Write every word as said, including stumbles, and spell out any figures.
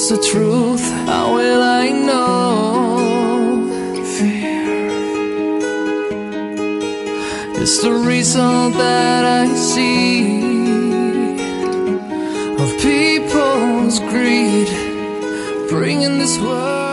the truth, how will I know? Fear is the result that I see of people's greed, bringing this world